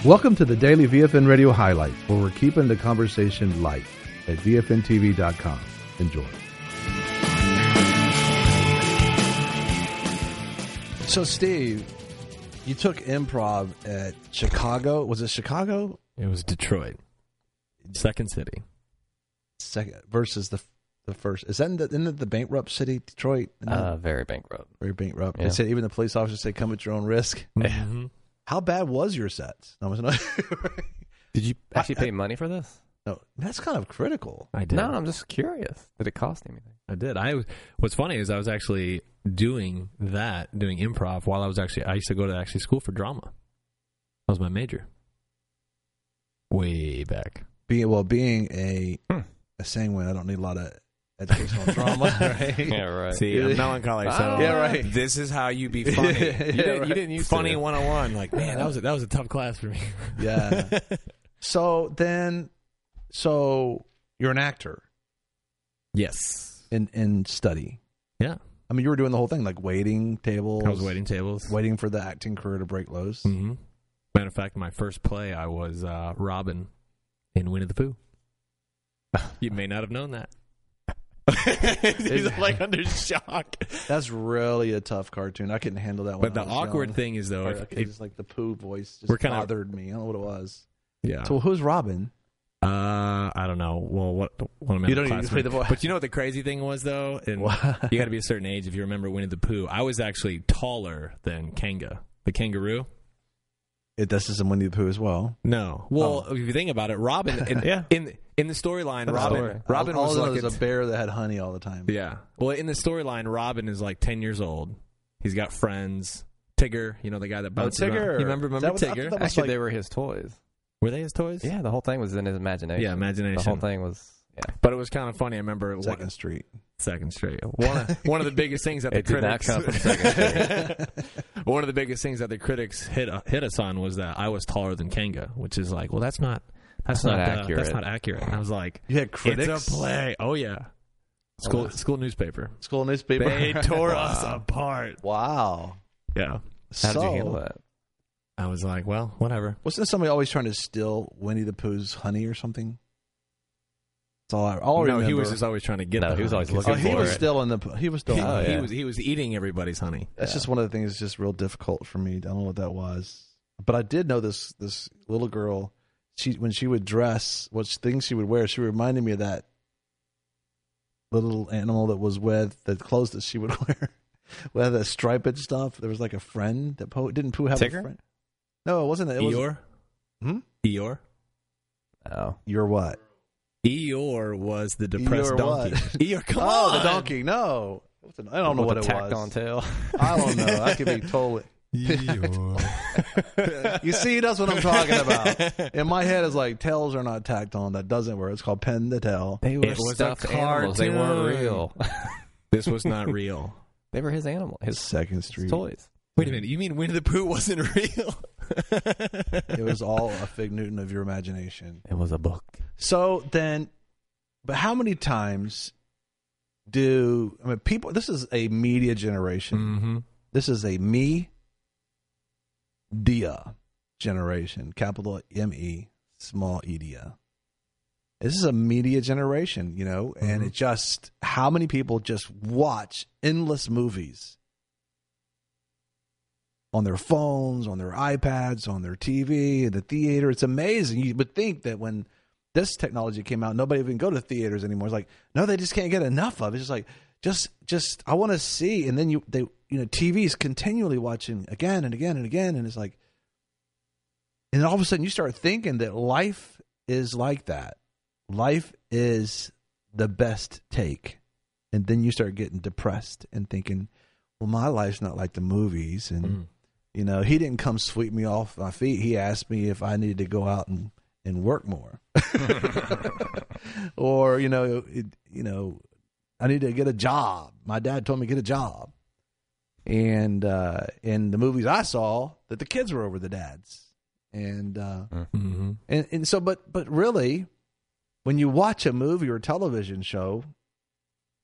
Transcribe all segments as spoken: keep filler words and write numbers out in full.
Welcome to the Daily V F N Radio Highlight, where we're keeping the conversation light at V F N T V dot com. Enjoy. So, Steve, you took improv at Chicago. Was it Chicago? It was Detroit. Second city. Second versus the the first. Is that in the, isn't it the bankrupt city, Detroit? Uh, very bankrupt. Very bankrupt. Yeah. They said even the police officers say, "Come at your own risk." Mm-hmm. How bad was your sets? No, it was not. Did you actually pay money for this? No, that's kind of critical. I did. No, I'm just curious. Did it cost anything? I did. I. What's funny is I was actually doing that, doing improv while I was actually. I used to go to actually school for drama. That was my major. Way back. Being well, being a Hmm. a sanguine, I don't need a lot of educational drama, right? Yeah, right. See, I'm melancholy. So Yeah, right. This is how you be funny. Yeah, you, didn't, right. you didn't use funny one oh one. Like, man, that was a, that was a tough class for me. Yeah. So then, so you're an actor Yes. in in study. Yeah. I mean, you were doing the whole thing, like waiting tables. I was waiting tables. waiting for the acting career to break loose. Mm-hmm. Matter of fact, my first play, I was uh, Robin in Winnie the Pooh. You may not have known that. He's like under shock. That's really a tough cartoon. I couldn't handle that one. But the awkward thing is, though, Or, if, okay, if, just like the Pooh voice just We're kinda- bothered me. I don't know what it was. yeah. So who's Robin? Uh, I don't know. Well, what one of my You don't even classmates- play the voice. But you know what the crazy thing was, though? And What? you got to be a certain age if you remember Winnie the Pooh. I was actually taller than Kanga, the kangaroo. It, this is in Winnie the Pooh as well. No. Well, Oh. if you think about it, Robin, in, Yeah. in in the storyline, That's Robin, the story. Robin all, all was I know like is a- a bear that had honey all the time. yeah. Well, in the storyline, Robin is like ten years old. He's got friends. Tigger, you know, the guy that bounces Tigger. around. You remember, Is remember that what- I Tigger? thought that was Actually, like- they were his toys. Were they his toys? Yeah, the whole thing was in his imagination. Yeah, imagination. The whole thing was, yeah. But it was kind of funny. I remember Second one, Street. Second Street. One of, one of the biggest things that the It did not critics come from Second Street. one of the biggest things that the critics hit uh, hit us on was that I was taller than Kanga, which is like, well, that's not that's, That's not, not uh, accurate. That's not accurate. And I was like, You had critics. it's a play. Oh yeah, school wow. school newspaper. School newspaper. They tore Wow. us apart. Wow. Yeah, How did so, you handle that? I was like, well, whatever. Wasn't somebody always trying to steal Winnie the Pooh's honey or something? That's all I, all I no, remember. he was just always trying to get. No, the he was honey. always looking Oh, he for was it. still in the. He was still. He, in Oh, the- he yeah. was he was eating everybody's honey. That's Yeah. just one of the things that's just real difficult for me. I don't know what that was, but I did know this this little girl. She when she would dress, what things she would wear, she reminded me of that little animal that was with the clothes that she would wear, with the striped stuff. There was like a friend that Pooh didn't Pooh have Tigger? a friend? No, it wasn't. It was Eeyore, Hmm? Eeyore, Oh. You're what? Eeyore was the depressed Eeyore donkey. what? Eeyore, come oh, on, the donkey. No, It wasn't- I don't know With what a it tacked was. on tail. I don't know. I could be totally. You see, that's what I'm talking about. In my head, it's like tails are not tacked on. That doesn't work. It's called pen to tail. They were It was a stuffed animals. They weren't cartoon. real. This was not real. They were his animal, his, Second his Street. toys. Wait a minute. You mean Winnie the Pooh wasn't real? It was all a fig Newton of your imagination. It was a book. So then, but how many times do I mean people? This is a media generation. Mm-hmm. This is a me dia generation. Capital M E, small e dia. This is a media generation, you know, and Mhm. it just how many people just watch endless movies on their phones, on their iPads, on their T V, in the theater. It's amazing. You would think that when this technology came out, nobody would even go to theaters anymore. It's like, no, they just can't get enough of it. It's just like, just, just, I want to see. And then you, they, you know, T V is continually watching again and again and again. And it's like, and then all of a sudden you start thinking that life is like that. Life is the best take. And then you start getting depressed and thinking, well, my life's not like the movies. And, Mm. you know, he didn't come sweep me off my feet. He asked me if I needed to go out and, and work more. Or, you know, it, you know, I need to get a job. My dad told me to get a job. And uh, in the movies I saw, that the kids were over the dads. And, uh, Mm-hmm. and and so, but but really, when you watch a movie or television show,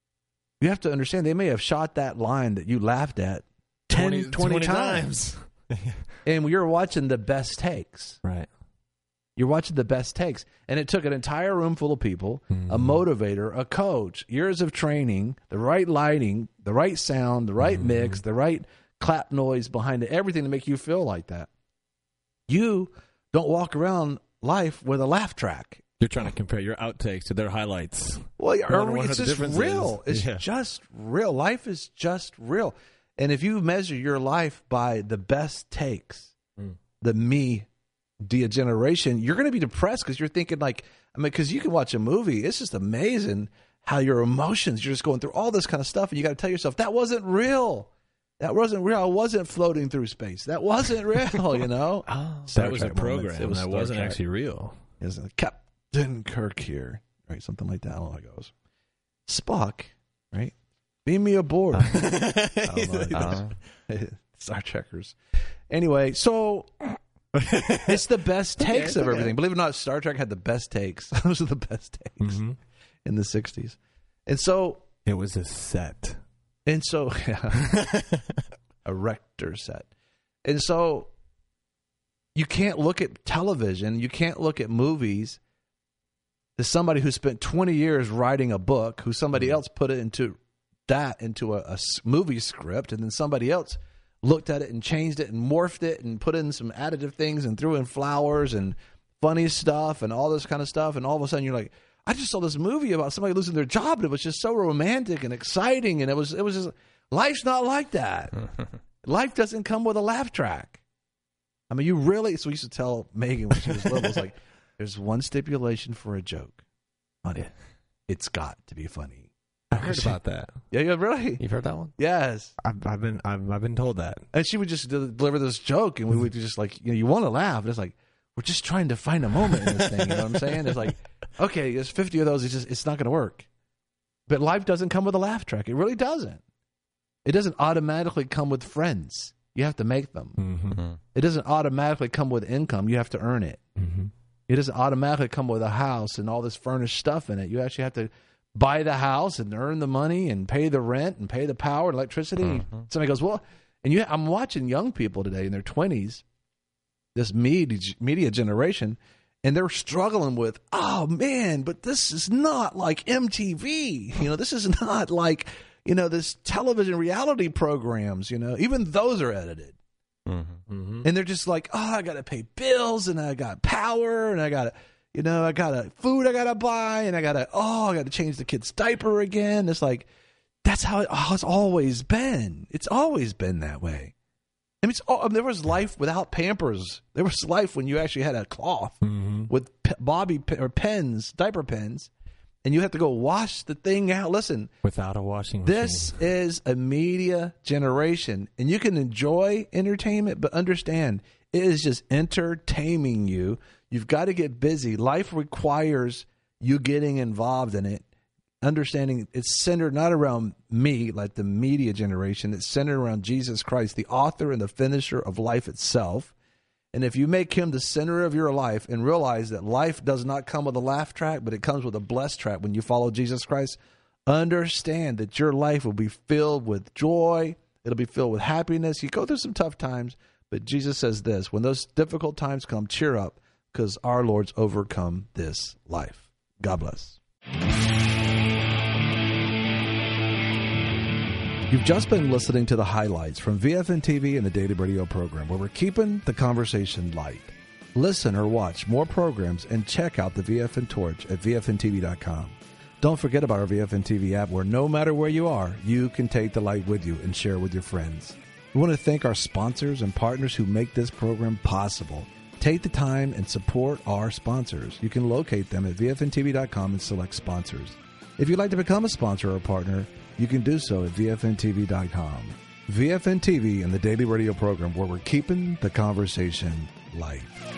you have to understand they may have shot that line that you laughed at ten, twenty, times. and you're watching the best takes. Right. You're watching the best takes. And it took an entire room full of people, Mm-hmm. a motivator, a coach, years of training, the right lighting, the right sound, the right Mm-hmm. mix, the right clap noise behind it, everything to make you feel like that. You don't walk around life with a laugh track. You're trying to compare your outtakes to their highlights. Well, I wonder what it's the just difference real. is. It's Yeah. just real. Life is just real. And if you measure your life by the best takes, Mm. the me dia generation, you're going to be depressed because you're thinking like, I mean, because you can watch a movie. It's just amazing how your emotions, you're just going through all this kind of stuff. And you got to tell yourself, that wasn't real. That wasn't real. I wasn't floating through space. That wasn't real, you know? Oh. Star That was a Trek moments. program. It was that Star wasn't Trek. actually real. It's like, Captain Kirk here, right? Something like that. I don't know how it goes. Spock, right? Beam me aboard. I don't know. Uh, Star Trekkers. Anyway, so it's the best takes Okay, of okay. everything. Believe it or not, Star Trek had the best takes. Those are the best takes Mhm. in the sixties. And so, It was a set. and so, yeah, a Rector set. And so, you can't look at television, you can't look at movies to somebody who spent twenty years writing a book, who somebody else put it into that into a, a s- movie script, and then somebody else looked at it and changed it and morphed it and put in some additive things and threw in flowers and funny stuff and all this kind of stuff. And all of a sudden you're like, I just saw this movie about somebody losing their job, and it was just so romantic and exciting. And it was, it was just, life's not like that. Life doesn't come with a laugh track. I mean, you really, so we used to tell Megan when she was little, it's like, there's one stipulation for a joke. Honey, it's got to be funny. I heard about that. Yeah, yeah, really? You've heard that one? Yes. I've, I've been I've, I've been told that. And she would just de- deliver this joke, and we would just like, you know, you want to laugh, but it's like, we're just trying to find a moment in this thing. You know what I'm saying? It's like, okay, there's fifty of those. It's just, it's not going to work. But life doesn't come with a laugh track. It really doesn't. It doesn't automatically come with friends. You have to make them. Mm-hmm. It doesn't automatically come with income. You have to earn it. Mm-hmm. It doesn't automatically come with a house and all this furnished stuff in it. You actually have to buy the house and earn the money and pay the rent and pay the power and electricity. Mm-hmm. Somebody goes, well, and you, I'm watching young people today in their twenties, this media, media generation, and they're struggling with, oh man, but this is not like M T V. You know, this is not like, you know, this television reality programs, you know, even those are edited. Mm-hmm. Mm-hmm. And they're just like, oh, I got to pay bills and I got power and I got to, you know, I got to food I got to buy and I got to, oh, I got to change the kid's diaper again. It's like, that's how, it, how it's always been. It's always been that way. I mean, it's all, I mean, there was life without Pampers. There was life when you actually had a cloth Mm-hmm. with p- bobby p- or pens, diaper pens, and you have to go wash the thing out. Listen, Without a washing machine. this is a media generation, and you can enjoy entertainment, but understand it is just entertaining you. You've got to get busy. Life requires you getting involved in it, understanding it's centered not around me, like the media generation. It's centered around Jesus Christ, the author and the finisher of life itself. And if you make him the center of your life and realize that life does not come with a laugh track, but it comes with a blessed track when you follow Jesus Christ, understand that your life will be filled with joy. It'll be filled with happiness. You go through some tough times, but Jesus says this, when those difficult times come, cheer up because our Lord's overcome this life. God bless. You've just been listening to the highlights from V F N T V and the Daily Radio program, where we're keeping the conversation light. Listen or watch more programs and check out the V F N Torch at V F N T V dot com. Don't forget about our V F N T V app, where no matter where you are, you can take the light with you and share with your friends. We want to thank our sponsors and partners who make this program possible. Take the time and support our sponsors. You can locate them at V F N T V dot com and select sponsors. If you'd like to become a sponsor or partner, you can do so at V F N T V dot com. V F N T V and the Daily Radio program, where we're keeping the conversation light.